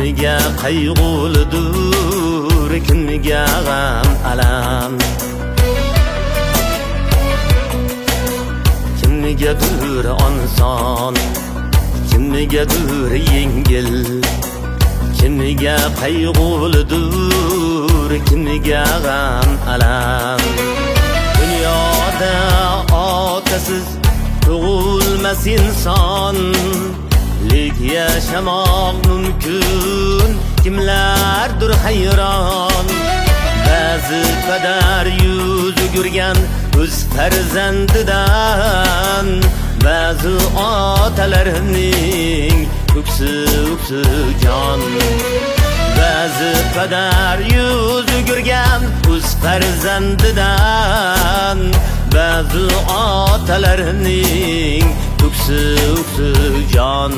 Kimniga qayg'ulidur, kimniga g'am alam, kimnigadir oson, kimnigadir yengil, kimniga qayg'ulidur, kimniga g'am alam. Dunyoda otasiz tug'ilmas inson, lek yashamoq mumkin, kimlardir hayron. Ba'zi qadar yuz o'girgan o'z farzandidan, ba'zi otalarning ko'ksi jon. Ba'zi qadar yuz o'girgan o'z farzandidan, ba'zi otalarning ko'ksi jon.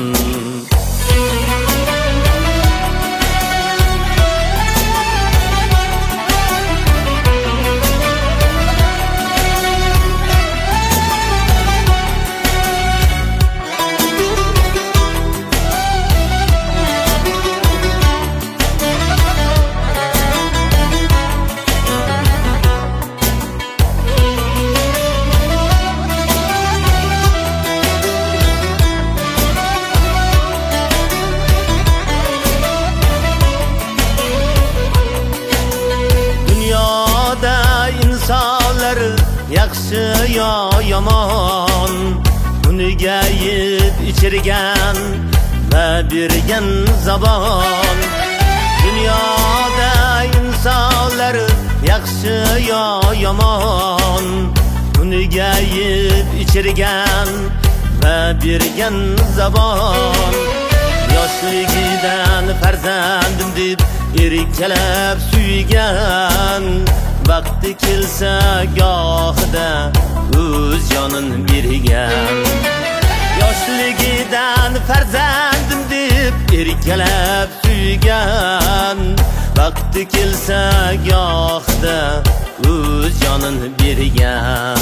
İnsanlar yaxshi yo yomon, uniga yeb ichirgan va bergan zabon. Dunyoda insonlar yaxshi yo yomon, uniga yeb ichirgan va bergan zabon. Yoshligidan farzandim deb erkalab suygan, vaqti kelsa gohida o'z jonin bergan. Yoshligidan farzandim deb erkalab suygan, vaqti kelsa gohida o'z jonin bergan.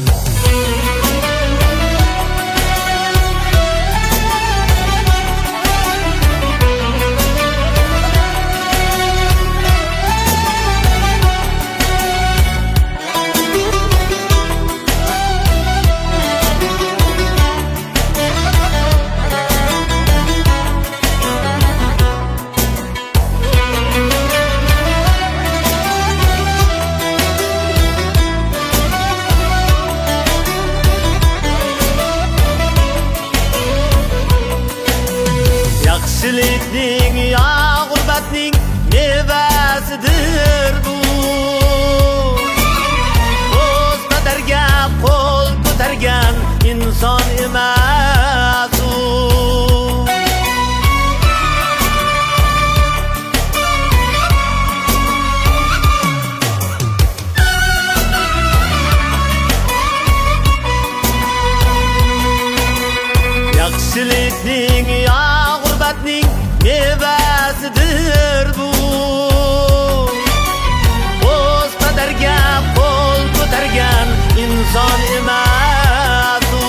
Yaxshilikning yo g'urbatning mevasidir bu. O'z qadariga qo'l ko'targan inson emas u. Yaxshilikning yo g'urbatning mevasidir bu. O'z qadariga qo'l ko'targan inson emas u.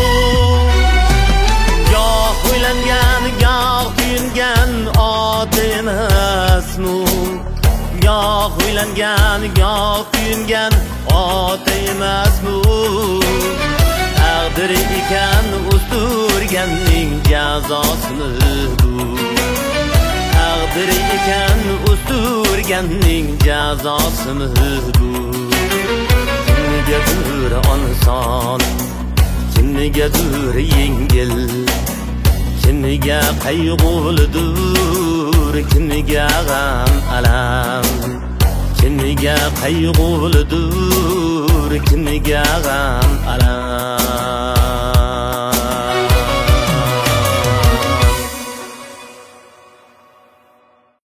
Goh o'ylangan, goh kuyingan ot emasmi? Goh o'ylangan, goh kuyingan ot emasmi? Taqdir ekan o'stirganning jazosini bu. Taqdir ekan o'stirganning jazosini bu. Kimnigadir oson, kimnigadir yengil, kimniga qayg'ulidur, kimniga g'am alam, kimniga qayg'ulidur, kimniga g'am alam.